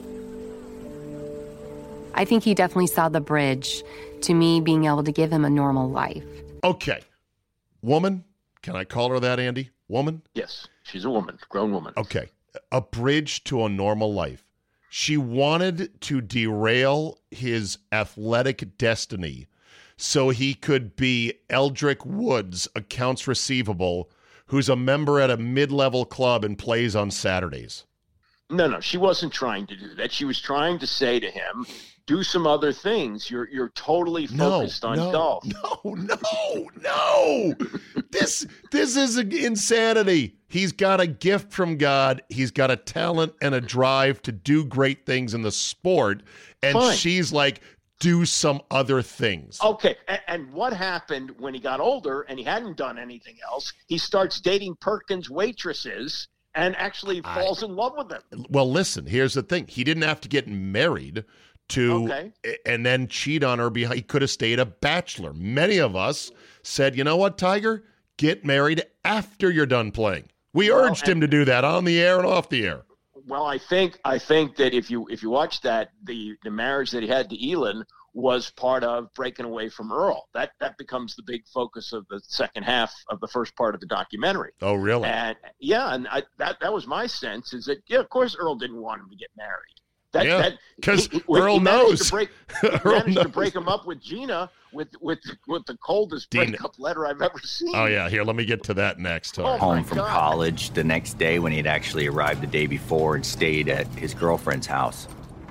I think he definitely saw the bridge to me being able to give him a normal life. Okay. Woman. Can I call her that, Andy? Woman? Yes, she's a woman, grown woman. Okay. A bridge to a normal life. She wanted to derail his athletic destiny so he could be Eldrick Woods, accounts receivable, who's a member at a mid-level club and plays on Saturdays. No, no, she wasn't trying to do that. She was trying to say to him, "Do some other things. You're you're totally focused no, on no, golf." No, no, no. This this is insanity. He's got a gift from God. He's got a talent and a drive to do great things in the sport. And Fine. she's like, do some other things. Okay, and, and what happened when he got older and he hadn't done anything else? He starts dating Perkins waitresses and actually falls in love with them. Well, listen, here's the thing. He didn't have to get married to Okay. and then cheat on her. Behind, he could have stayed a bachelor. Many of us said, you know what, Tiger? Get married after you're done playing. We Well, urged him and- to do that on the air and off the air. Well, I think I think that if you if you watch that, the the marriage that he had to Elin was part of breaking away from Earl. That that becomes the big focus of the second half of the first part of the documentary. Oh, really? And yeah, and I, that that was my sense is that yeah, of course Earl didn't want him to get married. That, Yeah, that- 'cause he- he- when Earl he managed knows. To break, he Earl managed to knows. break him up with Gina with with with the coldest Dina- breakup letter I've ever seen. Oh, yeah. Here, let me get to that next. All Oh, right. my home from God. college the next day when he'd actually arrived the day before and stayed at his girlfriend's house.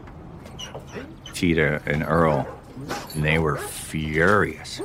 Tita and Earl, and they were furious.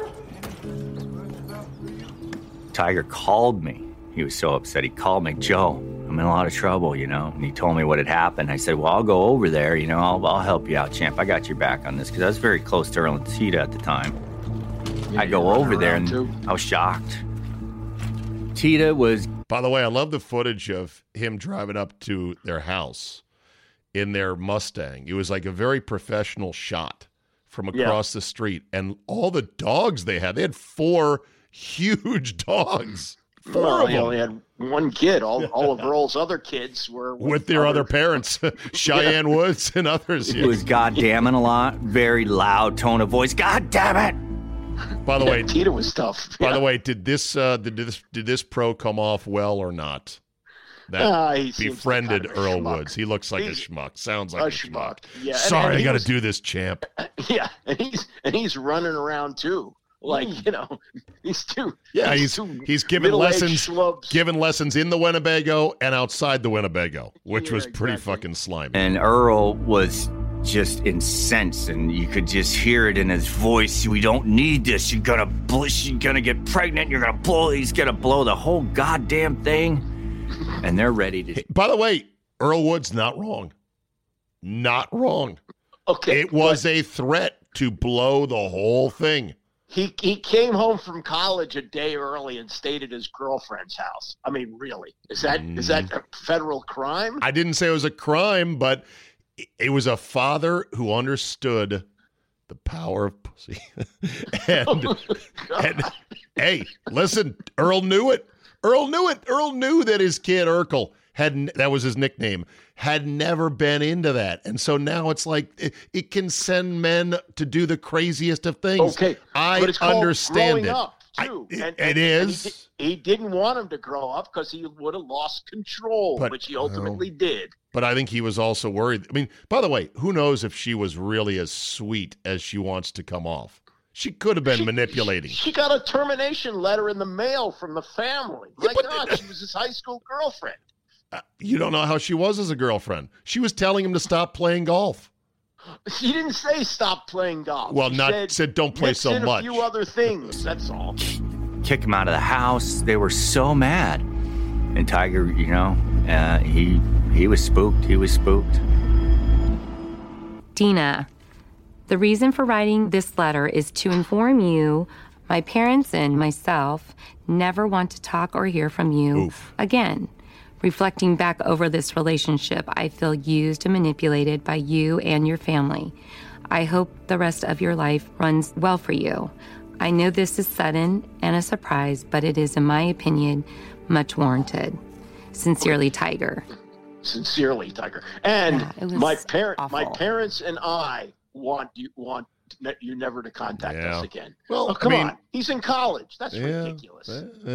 Tiger called me. He was so upset. He called me, "Joe, I'm in a lot of trouble, you know." And he told me what had happened. I said, "Well, I'll go over there, you know, I'll, I'll help you out, champ. I got your back on this," because I was very close to Earl and Tita at the time. I go running over there around, and I was shocked. Tita was By the way, I love the footage of him driving up to their house in their Mustang. It was like a very professional shot from Yeah. across the street. And all the dogs they had, they had four huge dogs. Four Well, of he them. only had one kid. All all of Earl's other kids were With their other parents, Cheyenne Woods and others. He was goddamming a lot, very loud tone of voice. God damn it! By the way, Tita was tough. by Yeah. the way, did this uh, did this did this pro come off well or not? That Ah, he seems like befriended kind of a Earl schmuck. Woods. He looks like He's a schmuck. Sounds like a a, schmuck. schmuck. Yeah, and- Sorry, and I he got to was- do this, champ. Yeah, and he's and he's running around too. Like you know, he's too. Yeah, he's too he's giving middle-aged lessons, schlubs. giving lessons in the Winnebago and outside the Winnebago, which Yeah, was pretty exactly. fucking slimy. And Earl was just incensed, and you could just hear it in his voice. We don't need this. You're gonna, bl- you're gonna get pregnant. You're gonna blow. He's gonna blow the whole goddamn thing. And they're ready to. By the way, Earl Woods not wrong, not wrong. Okay, It was a threat to blow the whole thing. He he came home from college a day early and stayed at his girlfriend's house. I mean, really, is that is that a federal crime? I didn't say it was a crime, but it was a father who understood the power of pussy. and, Oh, and hey, listen, Earl knew it. Earl knew it. Earl knew that his kid Urkel had that was his nickname, had never been into that. And so now it's like it, it can send men to do the craziest of things. Okay, I but it's called understand growing it. up, too. I, it, and, it and, is. And he, he didn't want him to grow up because he would have lost control, But- which he ultimately well, did. But I think he was also worried. I mean, by the way, who knows if she was really as sweet as she wants to come off? She could have been She- manipulating. She got a termination letter in the mail from the family. My God, she was his high school girlfriend. Uh, you don't know how she was as a girlfriend. She was telling him to stop playing golf. She didn't say stop playing golf. Well, She not said, said don't play mix so in much. A few other things. That's all. Kick him out of the house. They were so mad. And Tiger, you know, uh, he he was spooked. He was spooked. Dina, the reason for writing this letter is to inform you my parents and myself never want to talk or hear from you Oof. again. Reflecting back over this relationship, I feel used and manipulated by you and your family. I hope the rest of your life runs well for you. I know this is sudden and a surprise, but it is, in my opinion, much warranted. Sincerely, Tiger. Sincerely, Tiger. And Yeah, it was my parent, my awful. parents and I want you want ne- you never to contact Yeah. us again. Well, oh, come I mean- on. He's in college. That's Yeah. ridiculous.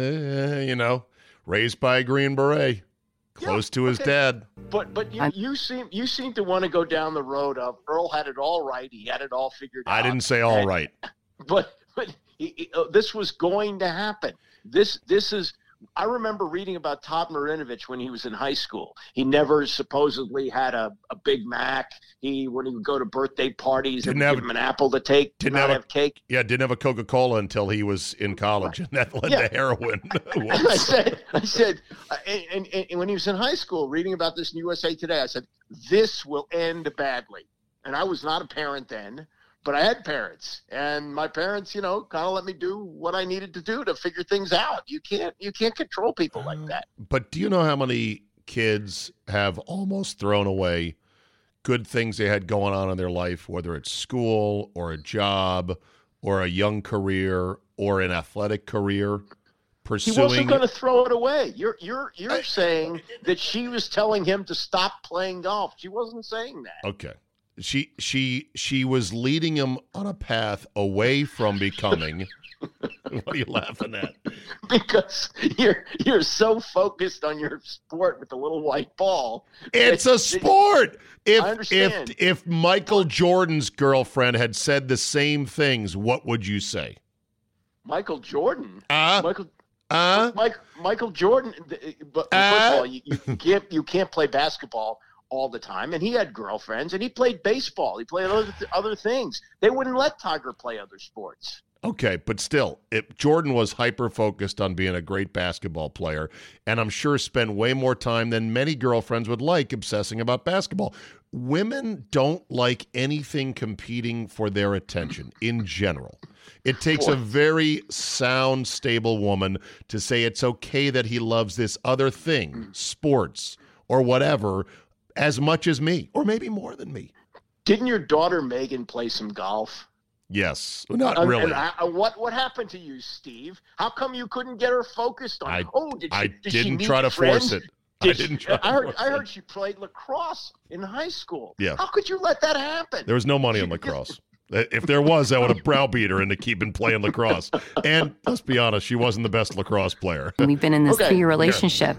Uh, you know, raised by a Green Beret, close to his okay. dad. But but you, you seem you seem to want to go down the road of Earl had it all right. He had it all figured out. I didn't say all and- right. But but he, he- uh, this was going to happen. This this is. I remember reading about Todd Marinovich when he was in high school. He never supposedly had a, a Big Mac. He when he would go to birthday parties, Didn't and have- give him an apple to take. Did didn't not have a- have cake. Yeah, didn't have a Coca-Cola until he was in college, and that led Yeah. to heroin. And I said, I said, uh, and, and, and when he was in high school, reading about this in U S A Today, I said, this will end badly. And I was not a parent then, but I had parents, and my parents, you know, kind of let me do what I needed to do to figure things out. You can't, you can't control people like that. But do you know how many kids have almost thrown away good things they had going on in their life, whether it's school or a job or a young career or an athletic career, He pursuing? wasn't going to throw it away. You're, you're, you're saying that she was telling him to stop playing golf. She wasn't saying that. Okay. She she she was leading him on a path away from becoming. What are you laughing at? Because you're you're so focused on your sport with the little white ball. It's that- a sport. If I understand. if if Michael Jordan's girlfriend had said the same things, what would you say? Michael Jordan. Uh, Michael. Uh, Mike, Michael Jordan. th- But Uh? first of all, you, you can't you can't play basketball all the time. And he had girlfriends, and he played baseball. He played other other things. They wouldn't let Tiger play other sports. Okay, but still, if Jordan was hyper-focused on being a great basketball player, and I'm sure spent way more time than many girlfriends would like obsessing about basketball. Women don't like anything competing for their attention in general. It takes a very sound, stable woman to say it's okay that he loves this other thing, sports or whatever, as much as me, or maybe more than me. Didn't your daughter Megan play some golf? Yes, not Uh, really. And I, uh, what what happened to you, Steve? How come you couldn't get her focused on? I- oh, did she, I did she didn't meet try to friends? force it. I Did she- didn't try to I heard. force I it. heard she played lacrosse in high school. Yeah. How could you let that happen? There was no money on lacrosse. If there was, I would have browbeat her into keeping playing lacrosse. And let's be honest, she wasn't the best lacrosse player. We've been in this Okay. three-year relationship.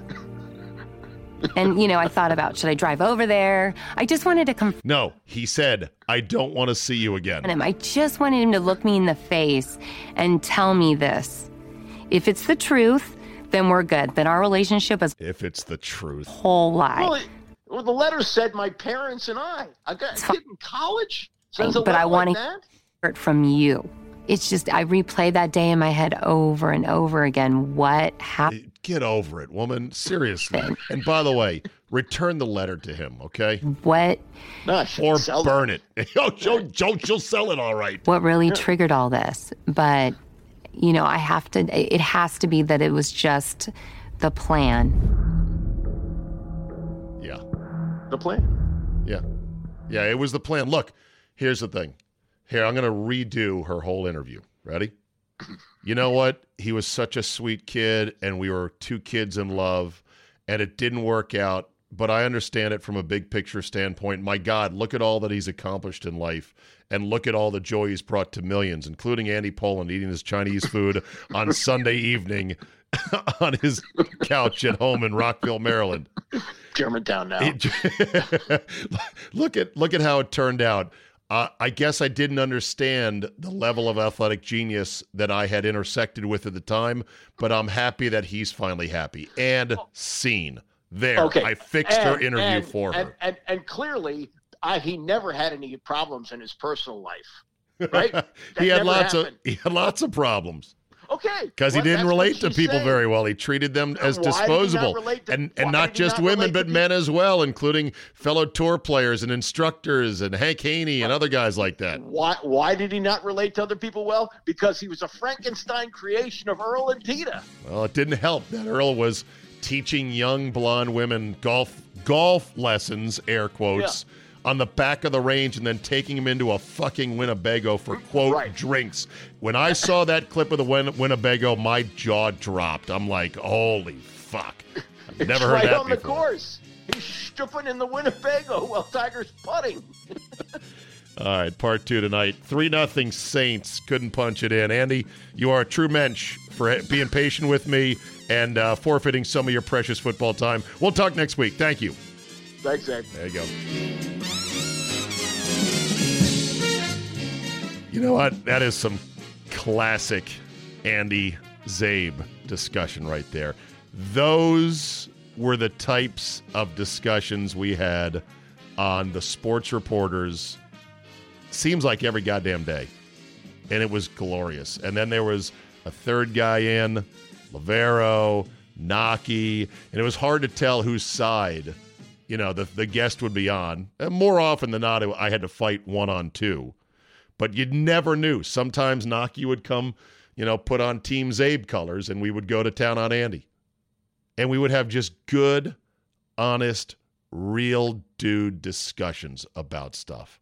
And, you know, I thought about, should I drive over there? I just wanted to confront No, he said, I don't want to see you again. him. I just wanted him to look me in the face and tell me this. If it's the truth, then we're good. Then our relationship is If it's the truth. a whole lie. Well, it, well, the letter said my parents and I. I got a kid in college. Says a but I letter want like to that? hear it from you. It's just, I replay that day in my head over and over again. What happened? Get over it, woman. Seriously. And by the way, return the letter to him, okay? What No, she Or sell burn it. Oh, Joe, Joe, she'll sell it all right. what really triggered all this? But, you know, I have to, it has to be that it was just the plan. Yeah. the plan. Yeah. Yeah, it was the plan. Look, here's the thing. Here, I'm going to redo her whole interview. Ready? You know what? He was such a sweet kid, and we were two kids in love, and it didn't work out. But I understand it from a big picture standpoint. My God, look at all that he's accomplished in life, and look at all the joy he's brought to millions, including Andy Poland eating his Chinese food on Sunday evening on his couch at home in Rockville, Maryland. Germantown now. look at look at how it turned out. Uh, I guess I didn't understand the level of athletic genius that I had intersected with at the time, but I'm happy that he's finally happy and seen. There, okay. I fixed and, her interview and, for her. And, and, and clearly, I, he never had any problems in his personal life, right? he had lots happened. of he had lots of problems. Okay, because well, he didn't relate to people saying. very well. He treated them as Why disposable, not to, and and not just not women, but to men as well, including fellow tour players and instructors and Hank Haney and other guys like that. Why why did he not relate to other people well? Because he was a Frankenstein creation of Earl and Tita. Well, it didn't help that Earl was teaching young blonde women golf golf lessons, air quotes. Yeah. On the back of the range and then taking him into a fucking Winnebago for, quote, right. drinks. When I saw that clip of the Win- Winnebago, my jaw dropped. I'm like, holy fuck. I've never heard right that on before. The course. He's stripping in the Winnebago while Tiger's putting. All right, part two tonight. three nothing Saints. Couldn't punch it in. Andy, you are a true mensch for being patient with me and uh, forfeiting some of your precious football time. We'll talk next week. Thank you. Thanks, Ed. There you go. You know what? That is some classic Andy Zabe discussion right there. Those were the types of discussions we had on the Sports Reporters, seems like every goddamn day. And it was glorious. And then there was a third guy in, Lavero, Naki, and it was hard to tell whose side, you know, the, the guest would be on. And more often than not, I had to fight one on two. But you never knew. Sometimes Naki would come, you know, put on Team Zabe colors, and we would go to town on Andy. And we would have just good, honest, real dude discussions about stuff.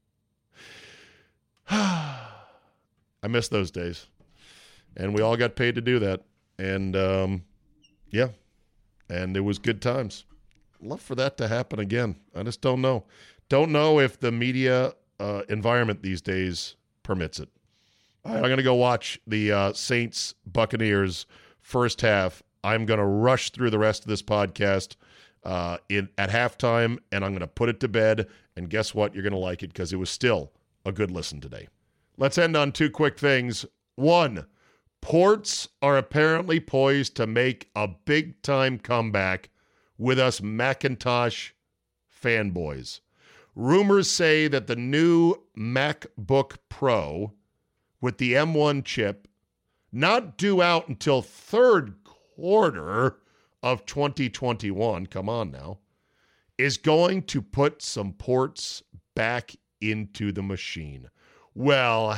I miss those days. And we all got paid to do that. And, um, yeah. And it was good times. Love for that to happen again. I just don't know. Don't know if the media uh, environment these days permits it. All right, I'm going to go watch the uh, Saints Buccaneers first half. I'm going to rush through the rest of this podcast uh, in at halftime, and I'm going to put it to bed. And guess what? You're going to like it because it was still a good listen today. Let's end on two quick things. One, ports are apparently poised to make a big-time comeback with us Macintosh fanboys. Rumors say that the new MacBook Pro with the M one chip, not due out until third quarter of twenty twenty-one, come on now, is going to put some ports back into the machine. Well,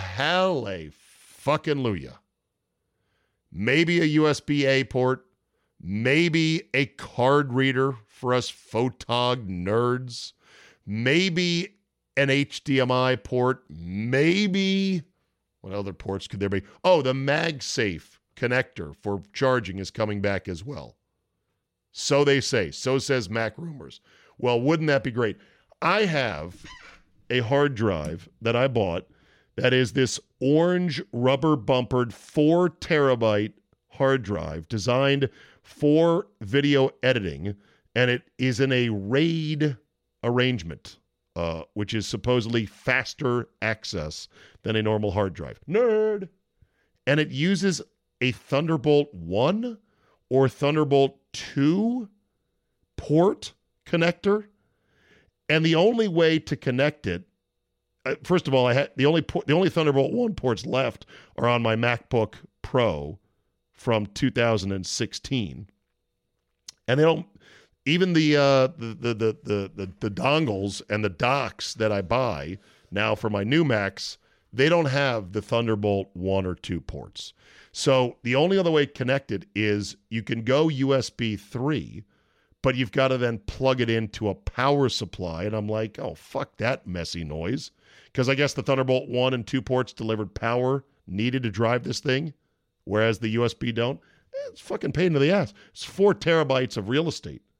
hallelujah. Maybe a U S B A port, maybe a card reader for us photog nerds, maybe an H D M I port, maybe, what other ports could there be? Oh, the MagSafe connector for charging is coming back as well. So they say. So says Mac Rumors. Well, wouldn't that be great? I have a hard drive that I bought that is this orange rubber bumpered four terabyte hard drive designed for video editing, and it is in a RAID arrangement, uh, which is supposedly faster access than a normal hard drive. Nerd! And it uses a Thunderbolt one or Thunderbolt two port connector, and the only way to connect it, uh, first of all, I had the only port, the only Thunderbolt one ports left are on my MacBook Pro from two thousand sixteen, and they don't. Even the, uh, the, the, the, the, the, the dongles and the docks that I buy now for my new Macs, they don't have the Thunderbolt one or two ports. So the only other way to connect it is you can go U S B three, but you've got to then plug it into a power supply. And I'm like, oh, fuck that messy noise. Because I guess the Thunderbolt one and two ports delivered power needed to drive this thing, whereas the U S B don't. It's fucking pain in the ass. It's four terabytes of real estate.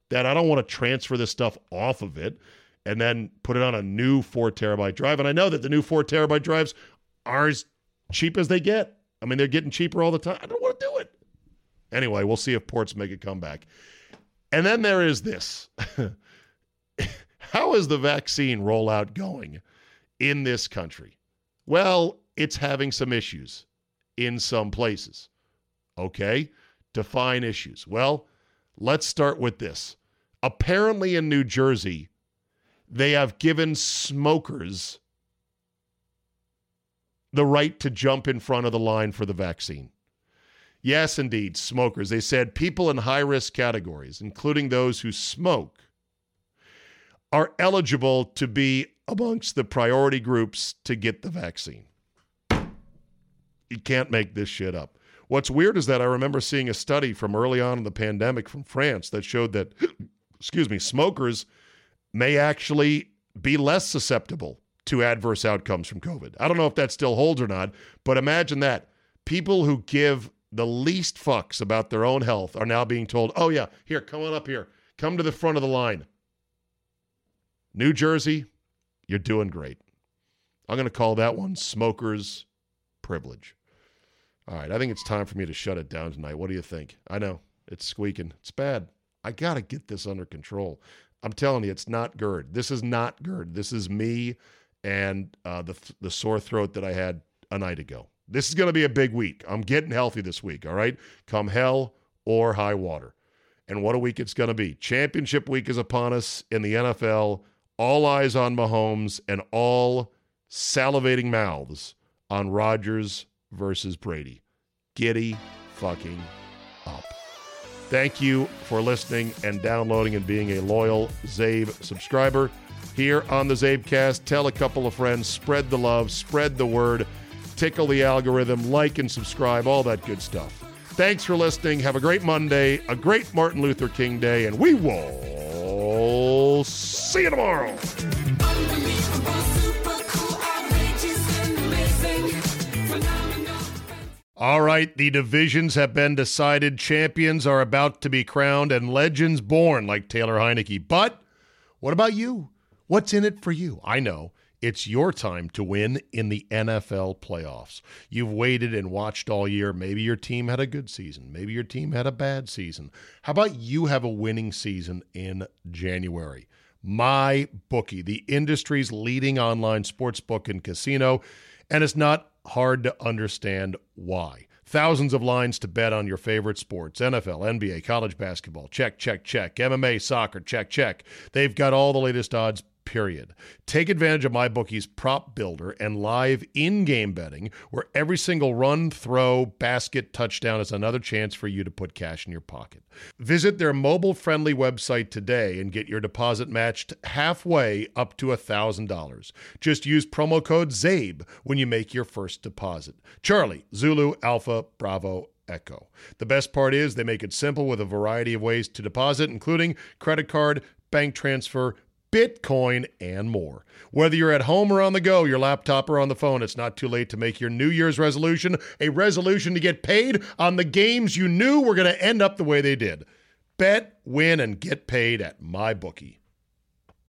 that I don't want to transfer this stuff off of it and then put it on a new four terabyte drive. And I know that the new four terabyte drives are as cheap as they get. I mean, they're getting cheaper all the time. I don't want to do it. Anyway, we'll see if ports make a comeback. And then there is this. How is the vaccine rollout going in this country? Well, it's having some issues in some places. Okay, define issues. Well, let's start with this. Apparently in New Jersey, they have given smokers the right to jump in front of the line for the vaccine. Yes, indeed, smokers. They said people in high-risk categories, including those who smoke, are eligible to be amongst the priority groups to get the vaccine. You can't make this shit up. What's weird is that I remember seeing a study from early on in the pandemic from France that showed that, excuse me, smokers may actually be less susceptible to adverse outcomes from COVID. I don't know if that still holds or not, but imagine that. People who give the least fucks about their own health are now being told, oh yeah, here, come on up here. Come to the front of the line. New Jersey, you're doing great. I'm going to call that one smoker's privilege. All right, I think it's time for me to shut it down tonight. What do you think? I know, it's squeaking. It's bad. I got to get this under control. I'm telling you, it's not GERD. This is not GERD. This is me and uh, the the sore throat that I had a night ago. This is going to be a big week. I'm getting healthy this week, all right? Come hell or high water. And what a week it's going to be. Championship week is upon us in the N F L. All eyes on Mahomes and all salivating mouths on Rodgers versus Brady. Giddy fucking up. Thank you for listening and downloading and being a loyal Zabe subscriber. Here on the Zabecast, tell a couple of friends, spread the love, spread the word, tickle the algorithm, like and subscribe, all that good stuff. Thanks for listening. Have a great Monday, a great Martin Luther King Day, and we will see you tomorrow. All right, the divisions have been decided. Champions are about to be crowned and legends born like Taylor Heineke. But what about you? What's in it for you? I know. It's your time to win in the N F L playoffs. You've waited and watched all year. Maybe your team had a good season. Maybe your team had a bad season. How about you have a winning season in January? MyBookie, the industry's leading online sportsbook and casino, and it's not hard to understand why. Thousands of lines to bet on your favorite sports. N F L, N B A, college basketball. Check, check, check. M M A, soccer. Check, check. They've got all the latest odds, period. Take advantage of MyBookie's prop builder and live in-game betting, where every single run, throw, basket, touchdown is another chance for you to put cash in your pocket. Visit their mobile-friendly website today and get your deposit matched halfway up to one thousand dollars. Just use promo code ZABE when you make your first deposit. Charlie, Zulu, Alpha, Bravo, Echo. The best part is they make it simple with a variety of ways to deposit, including credit card, bank transfer, Bitcoin, and more. Whether you're at home or on the go, your laptop or on the phone, it's not too late to make your New Year's resolution a resolution to get paid on the games you knew were going to end up the way they did. Bet, win, and get paid at MyBookie.